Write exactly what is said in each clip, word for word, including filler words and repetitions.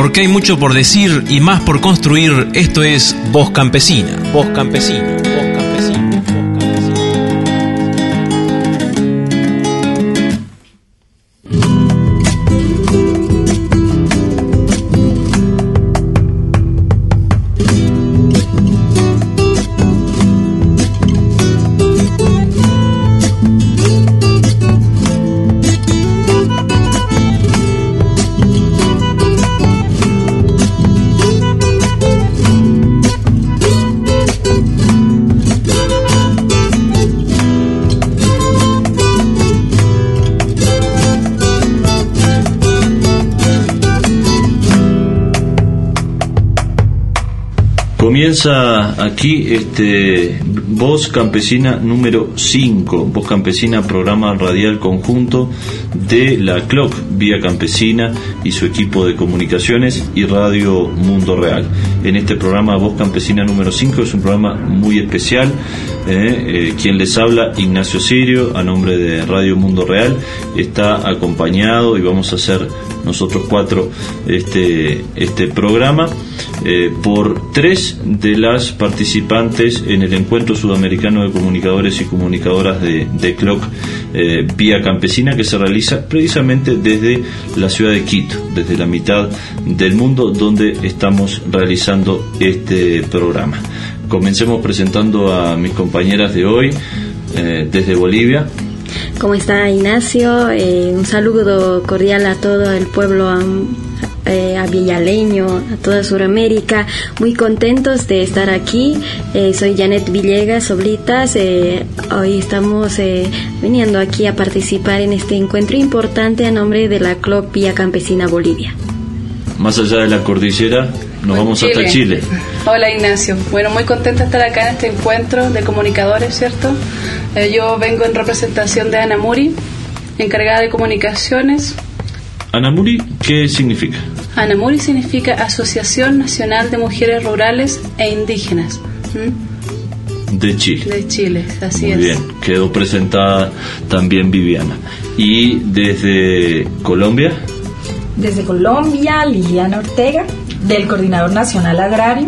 Porque hay mucho por decir y más por construir. Esto es Voz Campesina. Voz Campesina. Voz Campesina. Comienza aquí este Voz Campesina número cinco, Voz Campesina, programa radial conjunto de la C L O C Vía Campesina y su equipo de comunicaciones y Radio Mundo Real. En este programa Voz Campesina número cinco es un programa muy especial. Eh, eh, quien les habla, Ignacio Sirio, a nombre de Radio Mundo Real, está acompañado y vamos a hacer nosotros cuatro este, este programa eh, por tres de las participantes en el Encuentro Sudamericano de Comunicadores y Comunicadoras de, de C L O C eh, Vía Campesina, que se realiza precisamente desde la ciudad de Quito, desde la mitad del mundo donde estamos realizando este programa. Comencemos presentando a mis compañeras de hoy, eh, desde Bolivia. ¿Cómo está, Ignacio? Eh, un saludo cordial a todo el pueblo eh, avillaleño, a toda Sudamérica. Muy contentos de estar aquí. Eh, soy Janet Villegas Oblitas. Eh, hoy estamos eh, viniendo aquí a participar en este encuentro importante a nombre de la C L O C Vía Campesina Bolivia. Más allá de la cordillera, nos vamos Chile. hasta Chile. Hola, Ignacio. Bueno, muy contenta de estar acá en este encuentro de comunicadores, ¿cierto? Eh, yo vengo en representación de ANAMURI, encargada de comunicaciones. ANAMURI, ¿qué significa? ANAMURI significa Asociación Nacional de Mujeres Rurales e Indígenas. ¿Mm? De Chile. De Chile, así Muy es. bien, quedó presentada también Viviana. ¿Y desde Colombia? Desde Colombia, Liliana Ortega, del Coordinador Nacional Agrario.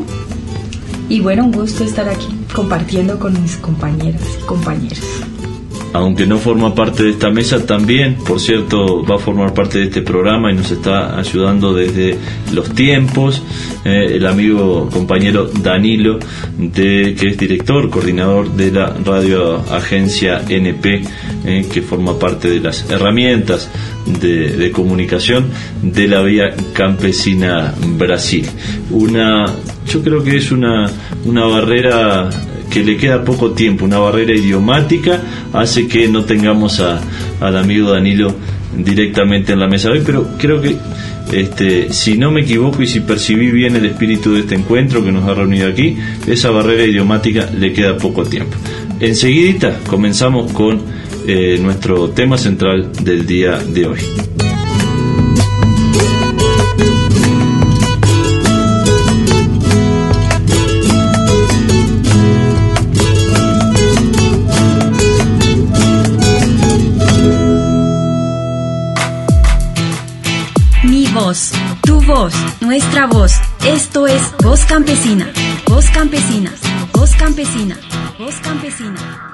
Y bueno, un gusto estar aquí compartiendo con mis compañeras y compañeros. Aunque no forma parte de esta mesa, también, por cierto, va a formar parte de este programa y nos está ayudando desde los tiempos eh, el amigo compañero Danilo, de, que es director, coordinador de la radio agencia N P, eh, que forma parte de las herramientas de, de comunicación de la Vía Campesina Brasil. Una, yo creo que es una, una barrera que le queda poco tiempo, una barrera idiomática, hace que no tengamos a, al amigo Danilo directamente en la mesa de hoy, pero creo que este, si no me equivoco y si percibí bien el espíritu de este encuentro que nos ha reunido aquí, esa barrera idiomática le queda poco tiempo. Enseguidita comenzamos con eh, nuestro tema central del día de hoy. Voz, tu voz, nuestra voz. Esto es Voz Campesina. Voz Campesina. Voz Campesina. Voz Campesina.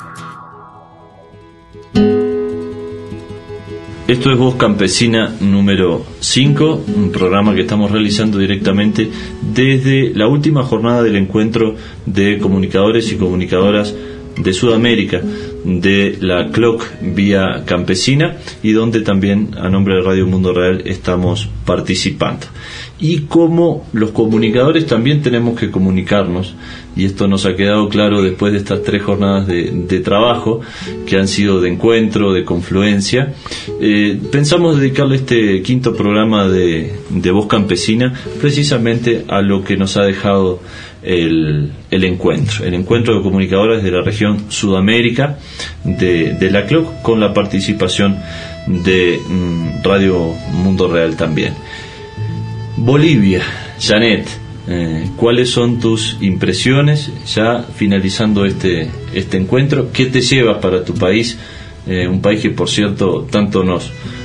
Esto es Voz Campesina número cinco, un programa que estamos realizando directamente desde la última jornada del encuentro de comunicadores y comunicadoras de Sudamérica de la C L O C Vía Campesina, y donde también a nombre de Radio Mundo Real estamos participando. Y como los comunicadores también tenemos que comunicarnos, y esto nos ha quedado claro después de estas tres jornadas de, de trabajo que han sido de encuentro, de confluencia, eh, pensamos dedicarle este quinto programa de, de Voz Campesina precisamente a lo que nos ha dejado el, el encuentro, el encuentro de comunicadores de la región Sudamérica de, de la C L O C, con la participación de mm, Radio Mundo Real también. Bolivia, Janet, eh, ¿cuáles son tus impresiones ya finalizando este, este encuentro? ¿Qué te llevas para tu país? Eh, un país que, por cierto, tanto nos,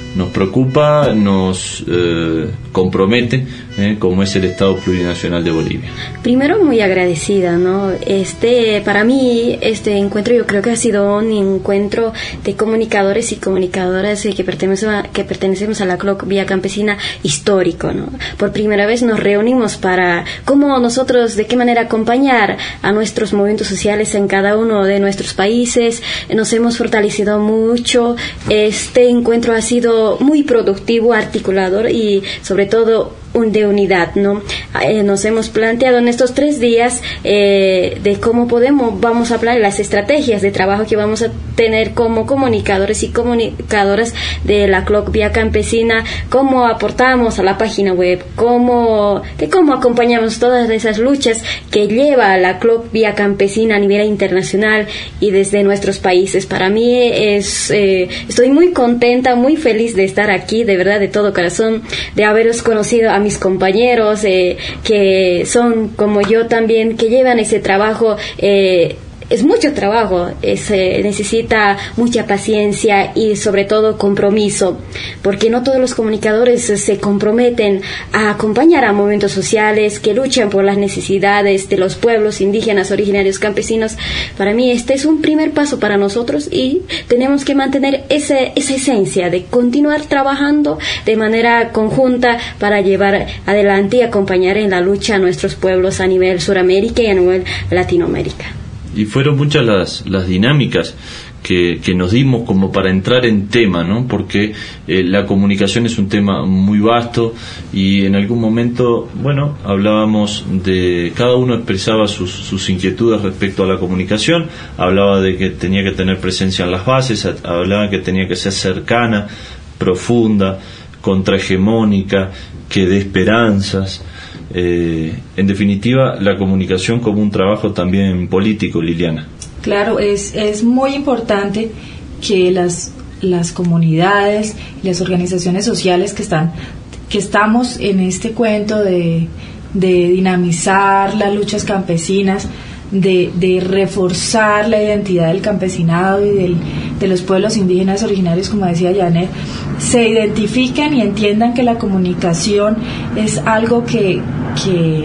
nos preocupa, nos eh, compromete, eh, como es el Estado Plurinacional de Bolivia. Primero, muy agradecida, ¿no? Este, para mí, este encuentro yo creo que ha sido un encuentro de comunicadores y comunicadoras eh, que pertenecemos a, que pertenecemos a la C L O C Vía Campesina histórico, ¿no? Por primera vez nos reunimos para cómo nosotros, de qué manera acompañar a nuestros movimientos sociales en cada uno de nuestros países. Nos hemos fortalecido mucho. Este encuentro ha sido muy productivo, articulador y sobre todo un de unidad, ¿no? Eh, nos hemos planteado en estos tres días eh, de cómo podemos, vamos a hablar las estrategias de trabajo que vamos a tener como comunicadores y comunicadoras de la C L O C Vía Campesina, cómo aportamos a la página web, cómo, de cómo acompañamos todas esas luchas que lleva la C L O C Vía Campesina a nivel internacional y desde nuestros países. Para mí es, eh, estoy muy contenta, muy feliz de estar aquí, de verdad, de todo corazón, de haberos conocido a mis compañeros eh, que son como yo también, que llevan ese trabajo. eh, Es mucho trabajo, se eh, necesita mucha paciencia y sobre todo compromiso, porque no todos los comunicadores se comprometen a acompañar a movimientos sociales que luchan por las necesidades de los pueblos indígenas, originarios, campesinos. Para mí este es un primer paso para nosotros y tenemos que mantener ese, esa esencia de continuar trabajando de manera conjunta para llevar adelante y acompañar en la lucha a nuestros pueblos a nivel Suramérica y a nivel Latinoamérica. Y fueron muchas las, las dinámicas que, que nos dimos como para entrar en tema, ¿no? Porque eh, la comunicación es un tema muy vasto y en algún momento, bueno, hablábamos de, cada uno expresaba sus, sus inquietudes respecto a la comunicación, hablaba de que tenía que tener presencia en las bases, hablaba que tenía que ser cercana, profunda, contrahegemónica, que dé esperanzas. Eh, en definitiva, la comunicación como un trabajo también político, Liliana. Claro, es, es muy importante que las, las comunidades y las organizaciones sociales que están que estamos en este cuento de, de dinamizar las luchas campesinas, de, de reforzar la identidad del campesinado y del, de los pueblos indígenas originarios, como decía Janet, se identifiquen y entiendan que la comunicación es algo que, que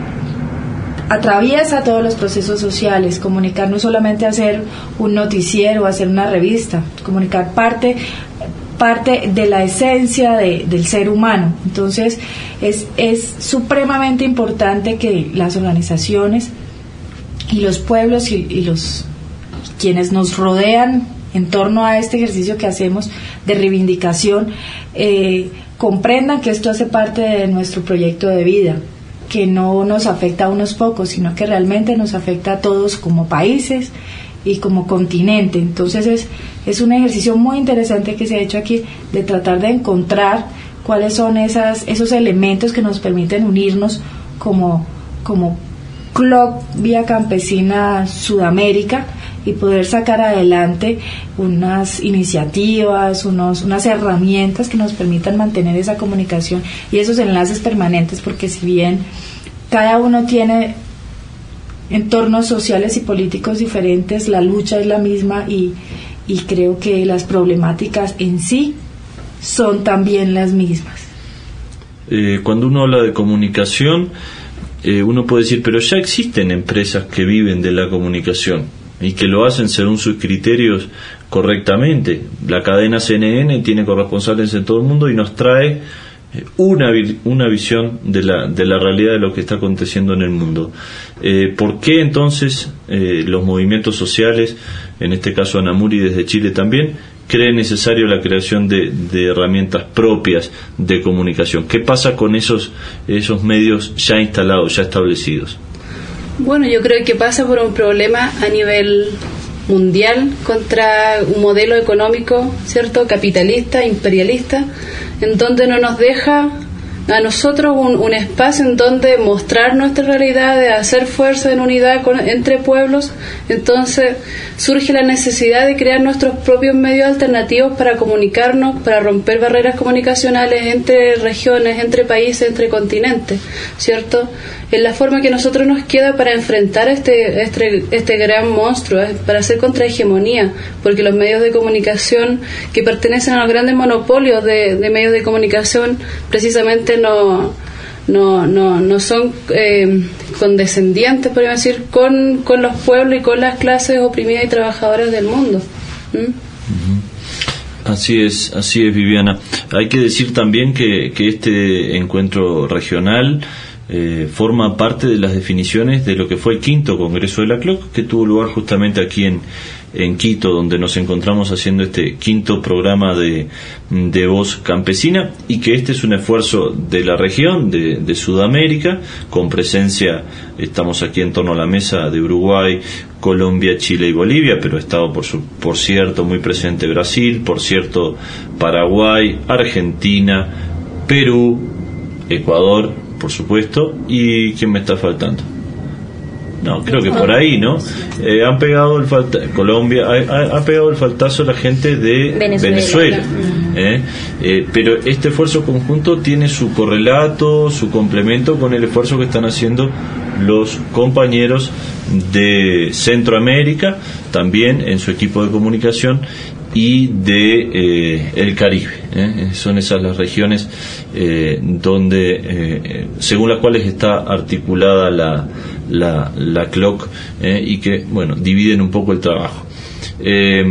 atraviesa todos los procesos sociales. Comunicar no solamente hacer un noticiero o hacer una revista, comunicar parte parte de la esencia de, del ser humano. Entonces es, es supremamente importante que las organizaciones y los pueblos y, y los quienes nos rodean en torno a este ejercicio que hacemos de reivindicación eh, comprendan que esto hace parte de nuestro proyecto de vida, que no nos afecta a unos pocos, sino que realmente nos afecta a todos como países y como continente. Entonces es, es un ejercicio muy interesante que se ha hecho aquí de tratar de encontrar cuáles son esas, esos elementos que nos permiten unirnos como, como C L O C Vía Campesina Sudamérica y poder sacar adelante unas iniciativas, unos, unas herramientas que nos permitan mantener esa comunicación y esos enlaces permanentes, porque si bien cada uno tiene entornos sociales y políticos diferentes, la lucha es la misma y, y creo que las problemáticas en sí son también las mismas. Eh, cuando uno habla de comunicación, eh, uno puede decir, pero ya existen empresas que viven de la comunicación y que lo hacen según sus criterios correctamente. La cadena C N N tiene corresponsales en todo el mundo y nos trae una una visión de la de la realidad de lo que está aconteciendo en el mundo. Eh, ¿Por qué entonces eh, los movimientos sociales, en este caso Anamuri desde Chile también, creen necesario la creación de, de herramientas propias de comunicación? ¿Qué pasa con esos esos medios ya instalados, ya establecidos? Bueno, yo creo que pasa por un problema a nivel mundial contra un modelo económico, ¿cierto?, capitalista, imperialista, en donde no nos deja a nosotros un, un espacio en donde mostrar nuestra realidad, de hacer fuerza en unidad con, entre pueblos. Entonces surge la necesidad de crear nuestros propios medios alternativos para comunicarnos, para romper barreras comunicacionales entre regiones, entre países, entre continentes, ¿cierto? Es la forma que a nosotros nos queda para enfrentar este, este, este gran monstruo, para hacer contrahegemonía, porque los medios de comunicación que pertenecen a los grandes monopolios de, de medios de comunicación precisamente no, no, no, no son eh, condescendientes, podríamos decir, con, con los pueblos y con las clases oprimidas y trabajadoras del mundo. ¿Mm? Uh-huh. Así es, así es, Viviana. Hay que decir también que, que este encuentro regional Eh, forma parte de las definiciones de lo que fue el quinto Congreso de la C L O C, que tuvo lugar justamente aquí en, en Quito, donde nos encontramos haciendo este quinto programa de, de Voz Campesina, y que este es un esfuerzo de la región, de, de Sudamérica, con presencia, estamos aquí en torno a la mesa, de Uruguay, Colombia, Chile y Bolivia, pero ha estado, por, su, por cierto, muy presente Brasil, por cierto, Paraguay, Argentina, Perú, Ecuador, por supuesto. ¿Y quién me está faltando? No, creo que por ahí, ¿no? Eh, han pegado el falta Colombia ha, ha pegado el faltazo a la gente de Venezuela, Venezuela ¿eh? Eh, pero este esfuerzo conjunto tiene su correlato, su complemento con el esfuerzo que están haciendo los compañeros de Centroamérica, también en su equipo de comunicación, y de eh, el Caribe, ¿eh? Son esas las regiones eh, donde eh, según las cuales está articulada la la, la C L O C, eh, y que, bueno, dividen un poco el trabajo. Eh,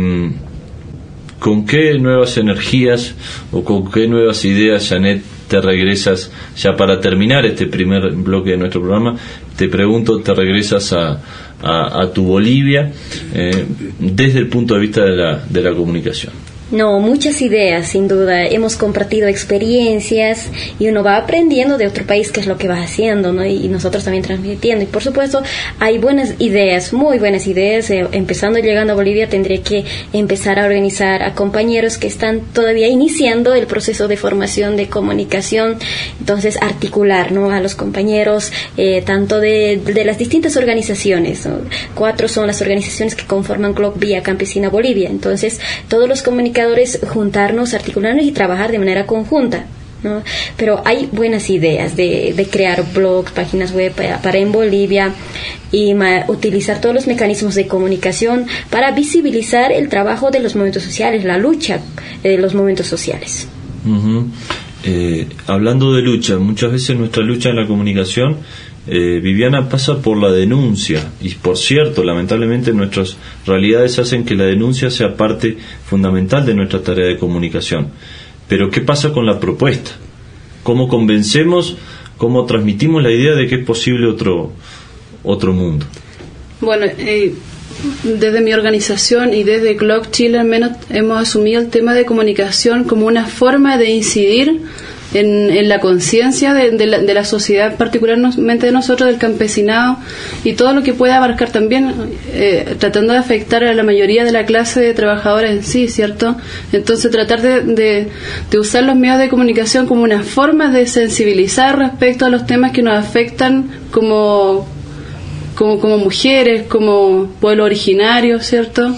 ¿Con qué nuevas energías o con qué nuevas ideas, Janet, te regresas, ya para terminar este primer bloque de nuestro programa? Te pregunto, ¿te regresas a A, a tu Bolivia eh, desde el punto de vista de la, de la comunicación? No, muchas ideas, sin duda. Hemos compartido experiencias y uno va aprendiendo de otro país qué es lo que va haciendo, ¿no? Y nosotros también transmitiendo. Y por supuesto, hay buenas ideas, muy buenas ideas. Eh, empezando llegando a Bolivia, tendré que empezar a organizar a compañeros que están todavía iniciando el proceso de formación de comunicación. Entonces, articular, ¿no?, a los compañeros, eh, tanto de, de las distintas organizaciones, ¿no? Cuatro son las organizaciones que conforman C L O C Vía Campesina Bolivia. Entonces, todos los comunicadores juntarnos, articularnos y trabajar de manera conjunta, ¿no? Pero hay buenas ideas de, de crear blogs, páginas web para, para en Bolivia, y ma, utilizar todos los mecanismos de comunicación para visibilizar el trabajo de los movimientos sociales, la lucha de los movimientos sociales. Uh-huh. Eh, hablando de lucha, muchas veces nuestra lucha en la comunicación, Eh, Viviana, pasa por la denuncia, y por cierto, lamentablemente nuestras realidades hacen que la denuncia sea parte fundamental de nuestra tarea de comunicación. Pero ¿qué pasa con la propuesta? ¿Cómo convencemos, cómo transmitimos la idea de que es posible otro, otro mundo? Bueno, eh, desde mi organización y desde C L O C Chile al menos hemos asumido el tema de comunicación como una forma de incidir En, en la conciencia de, de, la, de la sociedad, particularmente de nosotros, del campesinado, y todo lo que pueda abarcar también, eh, tratando de afectar a la mayoría de la clase de trabajadores en sí, ¿cierto? Entonces tratar de, de, de usar los medios de comunicación como una forma de sensibilizar respecto a los temas que nos afectan como, como, como mujeres, como pueblo originario, ¿cierto?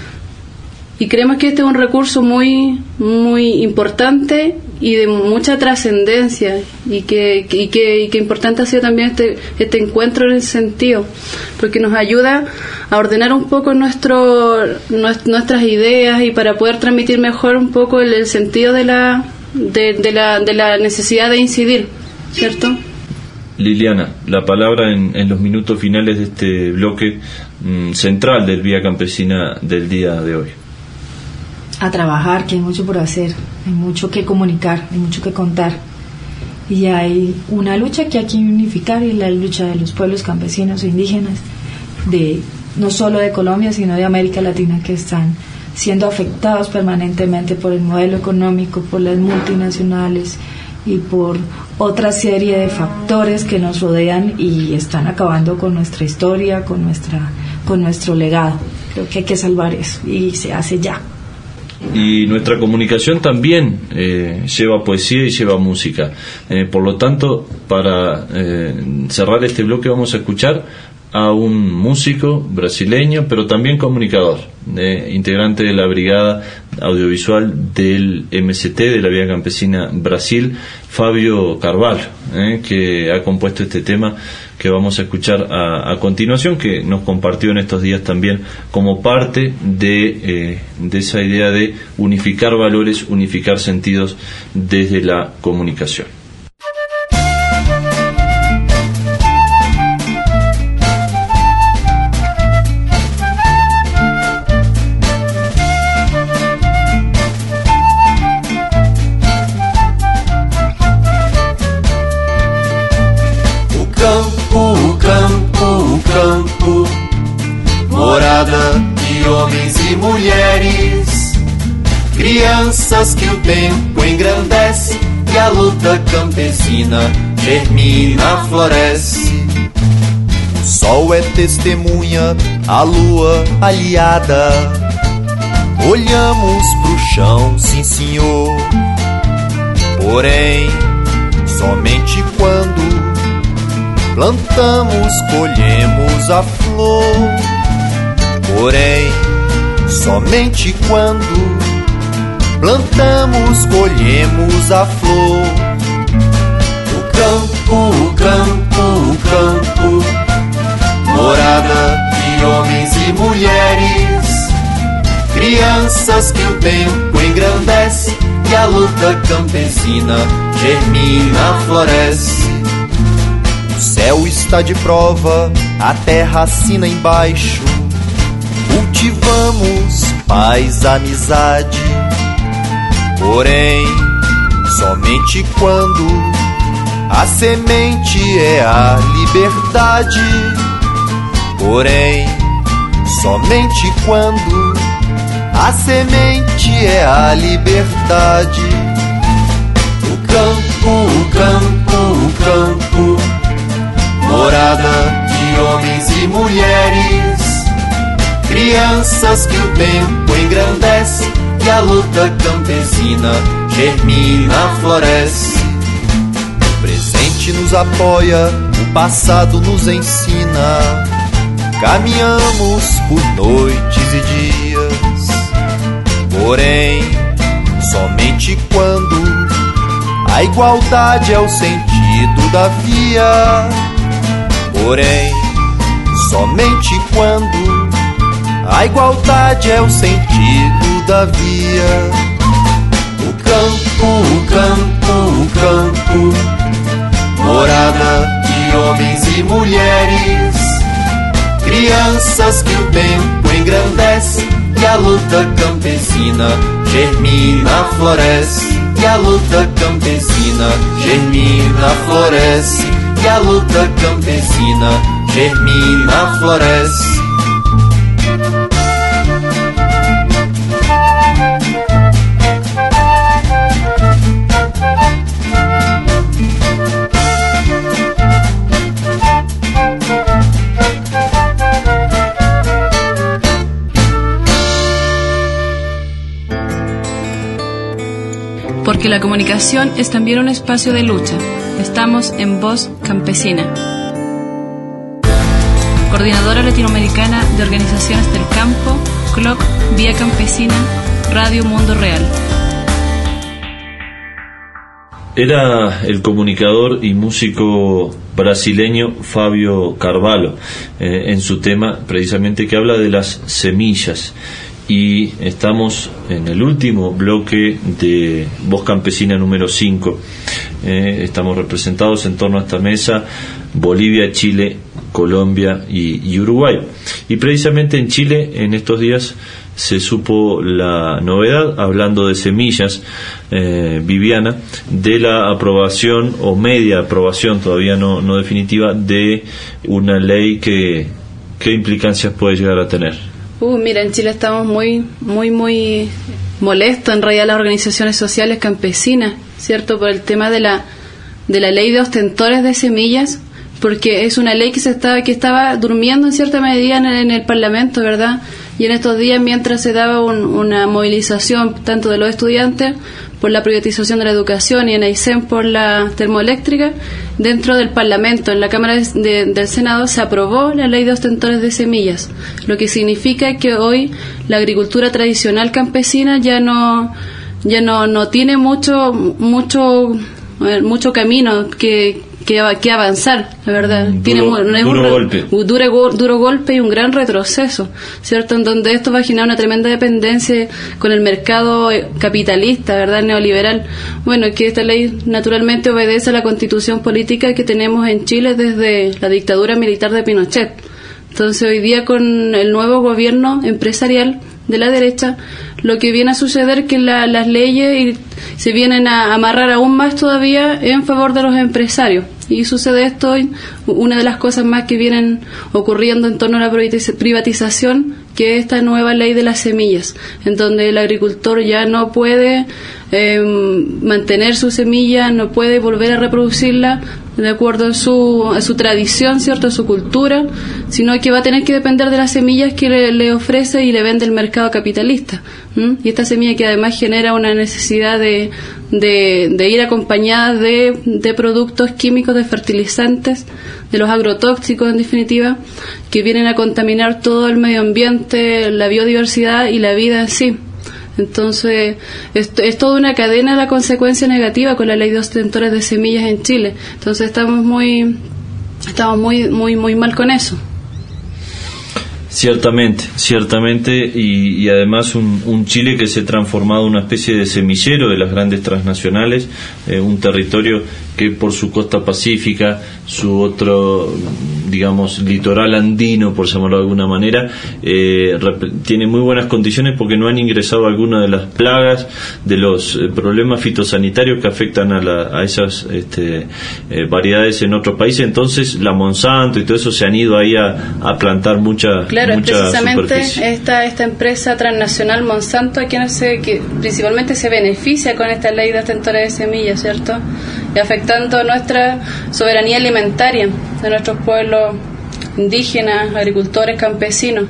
Y creemos que este es un recurso muy muy importante y de mucha trascendencia, y que, y que y que importante ha sido también este este encuentro en ese sentido, porque nos ayuda a ordenar un poco nuestro nuestras ideas, y para poder transmitir mejor un poco el, el sentido de la de, de la de la necesidad de incidir, ¿cierto? Liliana, la palabra en, en los minutos finales de este bloque mmm, central del Vía Campesina del día de hoy. A trabajar, que hay mucho por hacer, hay mucho que comunicar, hay mucho que contar, y hay una lucha que hay que unificar, y la lucha de los pueblos campesinos e indígenas, de no solo de Colombia sino de América Latina, que están siendo afectados permanentemente por el modelo económico, por las multinacionales y por otra serie de factores que nos rodean y están acabando con nuestra historia, con nuestra con nuestro legado. Creo que hay que salvar eso, y se hace ya. Y nuestra comunicación también eh, lleva poesía y lleva música. Eh, por lo tanto, para eh, cerrar este bloque vamos a escuchar a un músico brasileño, pero también comunicador, eh, integrante de la Brigada Audiovisual del M C T, de la Vía Campesina Brasil, Fabio Carvalho, eh, que ha compuesto este tema que vamos a escuchar a, a continuación, que nos compartió en estos días también como parte de, eh, de esa idea de unificar valores, unificar sentidos desde la comunicación. De homens e mulheres, crianças que o tempo engrandece e a luta campesina germina, floresce. O sol é testemunha, a lua aliada. Olhamos pro chão, sim senhor. Porém, somente quando plantamos, colhemos a flor. Porém, somente quando plantamos, colhemos a flor. O campo, o campo, o campo, morada de homens e mulheres, crianças que o tempo engrandece e a luta campesina germina, floresce. O céu está de prova, a terra assina embaixo. Cultivamos paz, amizade. Porém, somente quando a semente é a liberdade. Porém, somente quando a semente é a liberdade. O campo, o campo, o campo, morada de homens e mulheres, crianças que o tempo engrandece e a luta campesina germina, floresce. O presente nos apoia, o passado nos ensina. Caminhamos por noites e dias. Porém, somente quando a igualdade é o sentido da via. Porém, somente quando a igualdade é o sentido da via. O campo, o campo, o campo, morada de homens e mulheres, crianças que o tempo engrandece e a luta campesina germina, floresce. E a luta campesina germina, floresce. E a luta campesina germina, floresce. Porque la comunicación es también un espacio de lucha. Estamos en Voz Campesina. Coordinadora Latinoamericana de Organizaciones del Campo, C L O C, Vía Campesina, Radio Mundo Real. Era el comunicador y músico brasileño Fabio Carvalho, eh, en su tema precisamente que habla de las semillas. Y estamos en el último bloque de Voz Campesina número cinco. Eh, estamos representados en torno a esta mesa Bolivia, Chile, Colombia y, y Uruguay. Y precisamente en Chile en estos días se supo la novedad, hablando de semillas, eh, Viviana, de la aprobación o media aprobación, todavía no, no definitiva, de una ley que ¿qué implicancias puede llegar a tener? Uh, mira, en Chile estamos muy, muy, muy molestos en realidad las organizaciones sociales campesinas, ¿cierto? Por el tema de la de la ley de ostentores de semillas, porque es una ley que se estaba que estaba durmiendo en cierta medida en el, en el Parlamento, ¿verdad? y en estos días, mientras se daba un, una movilización tanto de los estudiantes por la privatización de la educación y en Aysén por la termoeléctrica, dentro del Parlamento, en la Cámara de, de, del Senado, se aprobó la ley de ostentores de semillas, lo que significa que hoy la agricultura tradicional campesina ya no ya no, no tiene mucho mucho mucho camino que Que, que avanzar, la verdad. Un Tiene duro, un, duro un, golpe. Un duro, duro golpe y un gran retroceso, ¿cierto? En donde esto va a generar una tremenda dependencia con el mercado capitalista, ¿verdad? Neoliberal. Bueno, que esta ley naturalmente obedece a la constitución política que tenemos en Chile desde la dictadura militar de Pinochet. Entonces, hoy día con el nuevo gobierno empresarial de la derecha, lo que viene a suceder es que la, las leyes se vienen a amarrar aún más todavía en favor de los empresarios. Y sucede esto hoy, una de las cosas más que vienen ocurriendo en torno a la privatización, que es esta nueva ley de las semillas, en donde el agricultor ya no puede eh, mantener su semilla, no puede volver a reproducirla de acuerdo a su, a su tradición, ¿cierto?, a su cultura, sino que va a tener que depender de las semillas que le, le ofrece y le vende el mercado capitalista. ¿Mm? Y esta semilla que además genera una necesidad de, de, de ir acompañada de, de productos químicos, de fertilizantes, de los agrotóxicos en definitiva, que vienen a contaminar todo el medio ambiente, la biodiversidad y la vida en sí. Entonces, es, es toda una cadena de la consecuencia negativa con la ley de ostentores de semillas en Chile. Entonces, estamos muy estamos muy muy muy mal con eso. Ciertamente, ciertamente, y, y además un, un Chile que se ha transformado en una especie de semillero de las grandes transnacionales, eh, un territorio que por su costa pacífica, su otro, digamos, litoral andino, por llamarlo de alguna manera, eh, rep- tiene muy buenas condiciones porque no han ingresado algunas de las plagas, de los eh, problemas fitosanitarios que afectan a, la, a esas este, eh, variedades en otros países. Entonces la Monsanto y todo eso se han ido ahí a, a plantar mucha, claro, mucha precisamente superficie. esta esta empresa transnacional Monsanto, a quien se, que principalmente se beneficia con esta ley de ostentores de semillas, ¿cierto? Y afectando nuestra soberanía alimentaria de nuestros pueblos indígenas, agricultores, campesinos.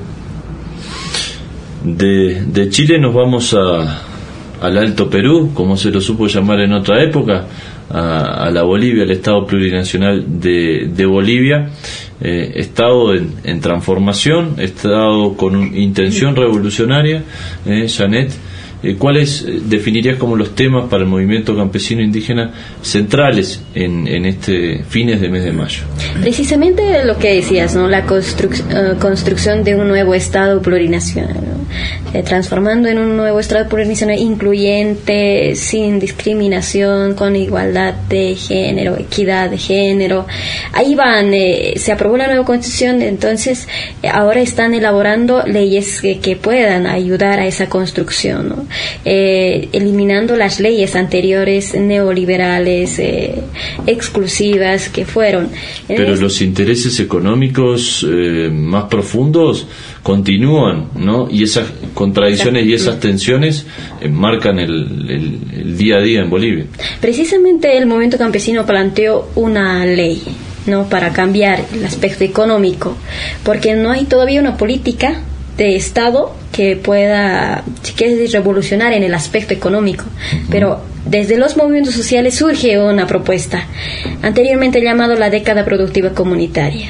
De, de Chile nos vamos a, al Alto Perú, como se lo supo llamar en otra época, a, a la Bolivia, al Estado Plurinacional de, de Bolivia, eh, Estado en, en transformación, Estado con un, intención revolucionaria, eh, Janet. ¿Cuáles definirías como los temas para el movimiento campesino indígena centrales en, en este fines de mes de mayo? Precisamente lo que decías, ¿no? La construc- uh, construcción de un nuevo Estado plurinacional, ¿no? eh, transformando en un nuevo Estado plurinacional incluyente, sin discriminación, con igualdad de género, equidad de género. Ahí van, eh, se aprobó la nueva Constitución, entonces eh, ahora están elaborando leyes que, que puedan ayudar a esa construcción, ¿no? Eh, eliminando las leyes anteriores neoliberales, eh, exclusivas que fueron. Pero es, los intereses económicos eh, más profundos continúan, ¿no? Y esas contradicciones y esas tensiones eh, marcan el, el, el día a día en Bolivia. Precisamente el movimiento campesino planteó una ley, ¿no?, para cambiar el aspecto económico, porque no hay todavía una política de Estado que pueda, si quieres, revolucionar en el aspecto económico. Uh-huh. Pero desde los movimientos sociales surge una propuesta, anteriormente llamado la década productiva comunitaria,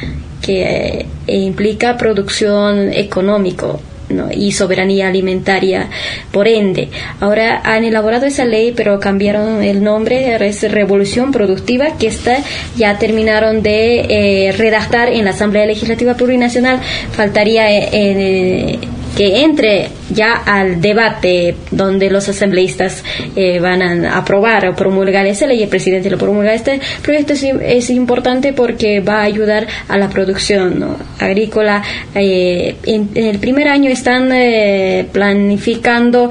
que eh, implica producción económico, ¿no?, y soberanía alimentaria, por ende. Ahora han elaborado esa ley, pero cambiaron el nombre, es Revolución Productiva, que está, ya terminaron de eh, redactar en la Asamblea Legislativa Plurinacional. Faltaría eh, eh, que entre ya al debate donde los asambleístas eh, van a aprobar o promulgar esa ley. El presidente lo promulga. Este proyecto es, es importante porque va a ayudar a la producción, ¿no?, agrícola. Eh, en, en el primer año están eh, planificando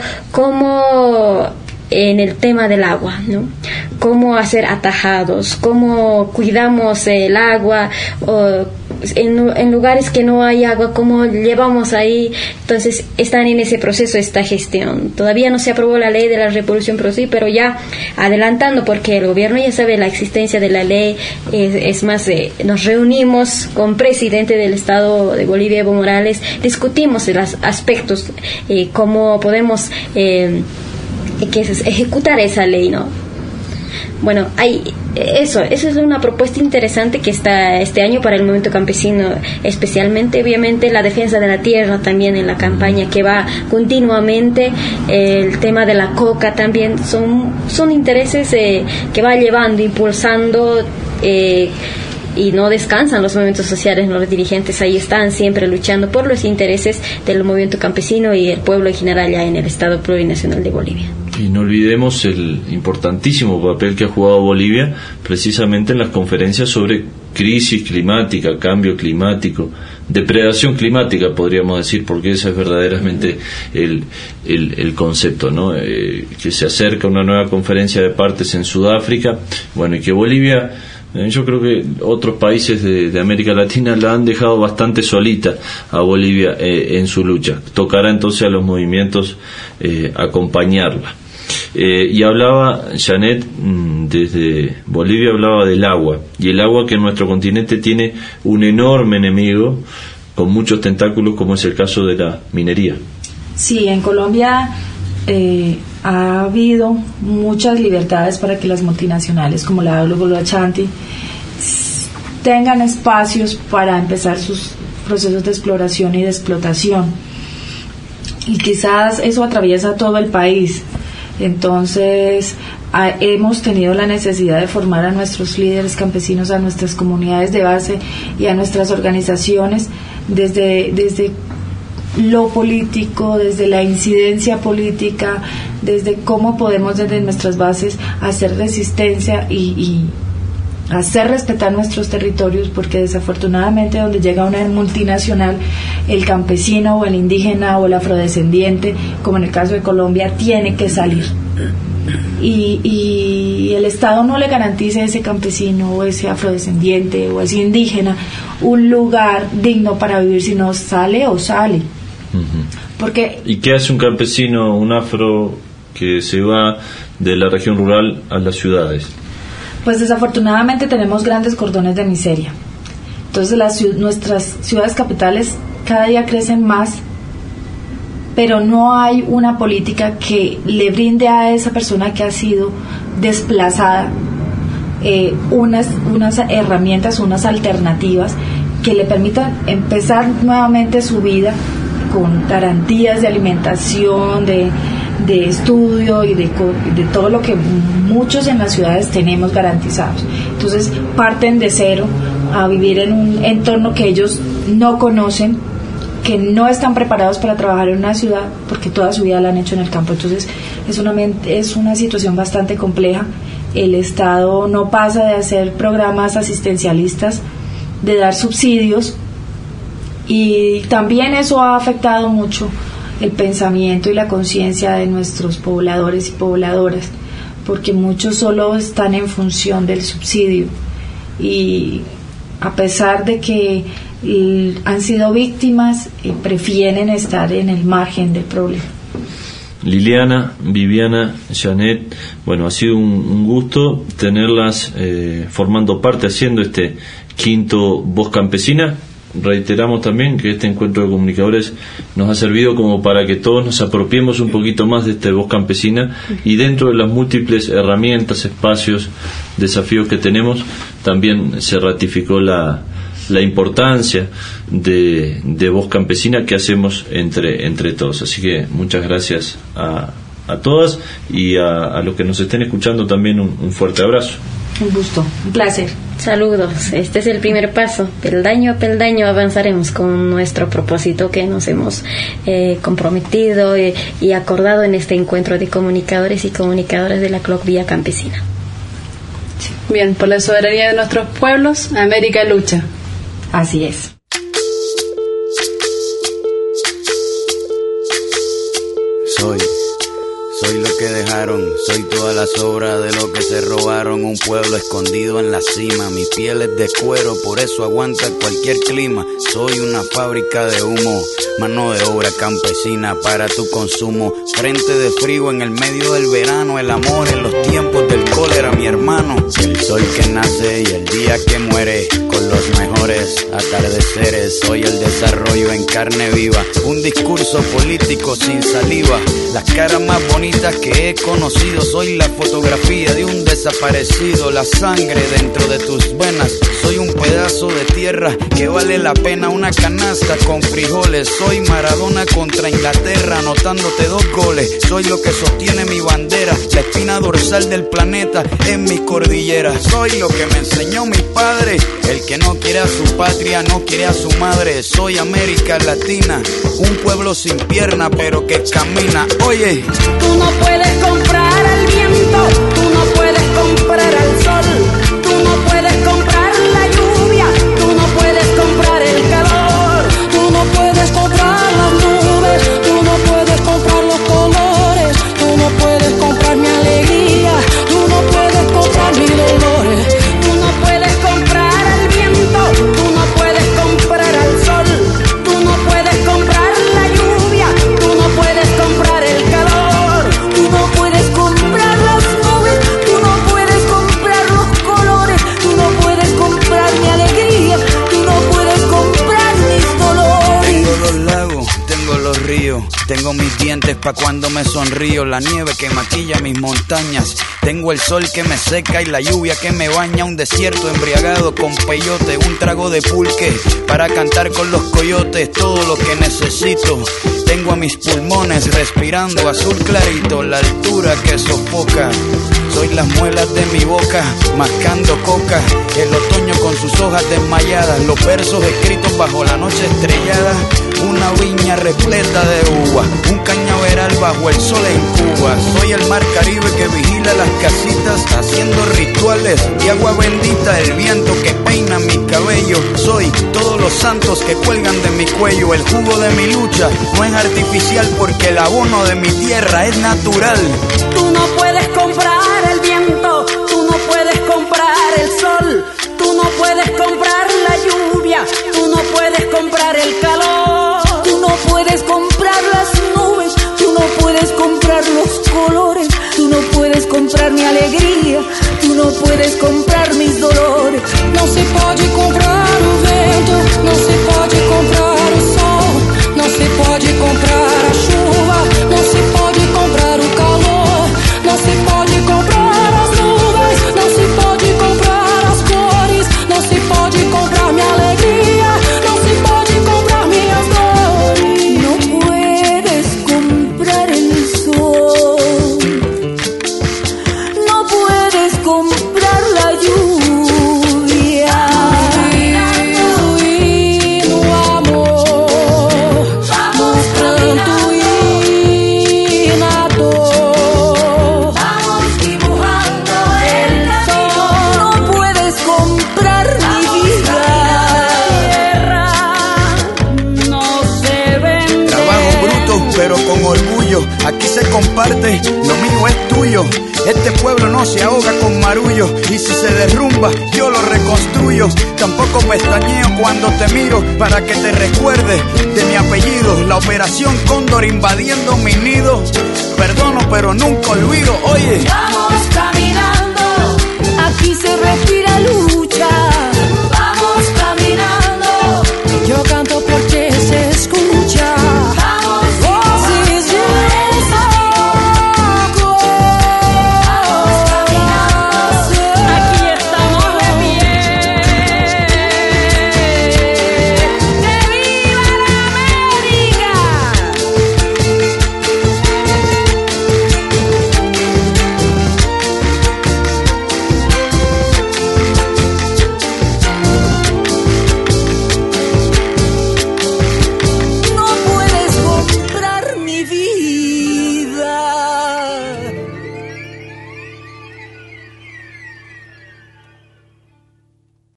cómo, en el tema del agua, ¿no?, cómo hacer atajados, cómo cuidamos el agua, o en, en lugares que no hay agua, ¿cómo llevamos ahí? Entonces están en ese proceso, esta gestión. Todavía no se aprobó la ley de la revolución pro sí, pero ya adelantando, porque el gobierno ya sabe la existencia de la ley. Es, es más, eh, nos reunimos con presidente del Estado de Bolivia, Evo Morales, discutimos los aspectos, eh, cómo podemos eh, que es ejecutar esa ley, ¿no? Bueno, hay eso, eso es una propuesta interesante que está este año para el movimiento campesino, especialmente, obviamente, la defensa de la tierra también en la campaña que va continuamente, eh, el tema de la coca también, son, son intereses eh, que va llevando, impulsando, eh, y no descansan los movimientos sociales, los dirigentes ahí están siempre luchando por los intereses del movimiento campesino y el pueblo en general ya en el Estado Plurinacional de Bolivia. Y no olvidemos el importantísimo papel que ha jugado Bolivia precisamente en las conferencias sobre crisis climática, cambio climático, depredación climática, podríamos decir, porque ese es verdaderamente el, el, el concepto, ¿no? Eh, que se acerca una nueva conferencia de partes en Sudáfrica, bueno, y que Bolivia, eh, yo creo que otros países de, de América Latina la han dejado bastante solita a Bolivia eh, en su lucha. Tocará entonces a los movimientos eh, acompañarla. Eh, y hablaba Janet mmm, desde Bolivia, hablaba del agua, y el agua que en nuestro continente tiene un enorme enemigo con muchos tentáculos, como es el caso de la minería. Sí, en Colombia eh, ha habido muchas libertades para que las multinacionales como la W Ashanti tengan espacios para empezar sus procesos de exploración y de explotación, y quizás eso atraviesa todo el país. Entonces a, hemos tenido la necesidad de formar a nuestros líderes campesinos, a nuestras comunidades de base y a nuestras organizaciones desde, desde lo político, desde la incidencia política, desde cómo podemos desde nuestras bases hacer resistencia y, y hacer respetar nuestros territorios, porque desafortunadamente donde llega una multinacional, el campesino o el indígena o el afrodescendiente, como en el caso de Colombia, tiene que salir, y, y el Estado no le garantiza a ese campesino o ese afrodescendiente o ese indígena un lugar digno para vivir, si no sale o sale. Uh-huh. Porque ¿y qué hace un campesino, un afro que se va de la región rural a las ciudades? Pues desafortunadamente tenemos grandes cordones de miseria. Entonces las, nuestras ciudades capitales cada día crecen más, pero no hay una política que le brinde a esa persona que ha sido desplazada eh, unas, unas herramientas, unas alternativas que le permitan empezar nuevamente su vida con garantías de alimentación, de de estudio y de, de todo lo que muchos en las ciudades tenemos garantizados. Entonces parten de cero a vivir en un entorno que ellos no conocen, que no están preparados para trabajar en una ciudad porque toda su vida la han hecho en el campo. Entonces es una, es una situación bastante compleja. El Estado no pasa de hacer programas asistencialistas, de dar subsidios, y también eso ha afectado mucho el pensamiento y la conciencia de nuestros pobladores y pobladoras, porque muchos solo están en función del subsidio, y a pesar de que y, han sido víctimas, eh, prefieren estar en el margen del problema. Liliana, Viviana, Janet, bueno, ha sido un, un gusto tenerlas eh, formando parte, haciendo este quinto Voz Campesina. Reiteramos también que este encuentro de comunicadores nos ha servido como para que todos nos apropiemos un poquito más de esta Voz Campesina, y dentro de las múltiples herramientas, espacios, desafíos que tenemos, también se ratificó la, la importancia de, de Voz Campesina que hacemos entre, entre todos. Así que muchas gracias a, a todas, y a, a los que nos estén escuchando también un, un fuerte abrazo. Un gusto, un placer. Saludos, este es el primer paso, peldaño a peldaño avanzaremos con nuestro propósito que nos hemos eh, comprometido eh, y acordado en este encuentro de comunicadores y comunicadoras de la C L O C Vía Campesina. Bien, por la soberanía de nuestros pueblos, América lucha. Así es. Soy, Soy lo que dejaron, soy toda la sobra de lo que se robaron. Un pueblo escondido en la cima, mi piel es de cuero, por eso aguanta cualquier clima. Soy una fábrica de humo, mano de obra campesina para tu consumo. Frente de frío en el medio del verano, el amor en los tiempos del cólera, mi hermano. El sol que nace y el día que muere, con los mejores atardeceres. Soy el desarrollo en carne viva, un discurso político sin saliva. Las caras más bonitas que he conocido, soy la fotografía de un desaparecido. La sangre dentro de tus venas, soy un pedazo de tierra que vale la pena una canasta con frijoles. Soy Maradona contra Inglaterra, anotándote dos goles. Soy lo que sostiene mi bandera, la espina dorsal del planeta en mis cordilleras. Soy lo que me enseñó mi padre, el que no quiere a su patria, no quiere a su madre. Soy América Latina, un pueblo sin pierna pero que camina. Oye, tú no puedes comprar al viento, tú no puedes comprar al sol, tú no puedes comprar la lluvia, tú no puedes comprar el calor, tú no puedes comprar las nubes, tú no puedes comprar los colores, tú no puedes comprar mi alegría, tú no puedes comprar mis dolores, tú no puedes comprar al viento, tú no puedes comprar al sol, tú no puedes comprar la lluvia, tú no puedes comprar el calor, tú no puedes comprar las nubes, tú no puedes comprar los colores, tú no puedes comprar mi alegría, tú no puedes comprar mis dolores. tengo los lagos, tengo los ríos, tengo mis dientes pa' cuando me sonrío, la nieve que maquilla mis montañas, tengo el sol que me seca y la lluvia que me baña, un desierto embriagado con peyote, un trago de pulque para cantar con los coyotes, todo lo que necesito. Tengo a mis pulmones respirando azul clarito, la altura que sofoca. Soy las muelas de mi boca, mascando coca, el otoño con sus hojas desmayadas, los versos escritos bajo la noche estrellada, una viña repleta de uva, un cañaveral bajo el sol en Cuba. Soy el mar Caribe que vigila las casitas, haciendo rituales de agua bendita, el viento que peina mi cabello. Soy todos los santos que cuelgan de mi cuello, el jugo de mi lucha no es artificial porque el abono de mi tierra es natural. Tú no puedes comprar el viento, tú no puedes comprar el sol, tú no puedes comprar la lluvia, tú no puedes comprar el calor, tú no puedes comprar las nubes, tú no puedes comprar los colores, tú no puedes comprar mi alegría, tú no puedes comprar mis dolores. Não se pode comprar o vento, não se pode comprar o sol, não se pode comprar a chuva, não se pode comprar o calor, não se pode comprar as nuvens, não se pode comprar as cores, não se pode comprar minha alegria, não se pode comprar minhas dores. Não puedes comprar el sol, no puedes comprar la lluvia. Y no amor, vamos pronto y nato. Vamos dibujando el sol. No puedes comprar mi vida. No se vende. Trabajo bruto pero con orgullo, aquí se comparte, lo mío es tuyo. Este pueblo no se ahoga con marullo, y si se derrumba yo lo reconstruyo. Tampoco pestañeo cuando te miro para que te recuerdes de mi apellido. La operación Cóndor invadiendo mi nido, perdono pero nunca olvido. Oye, Vamos caminando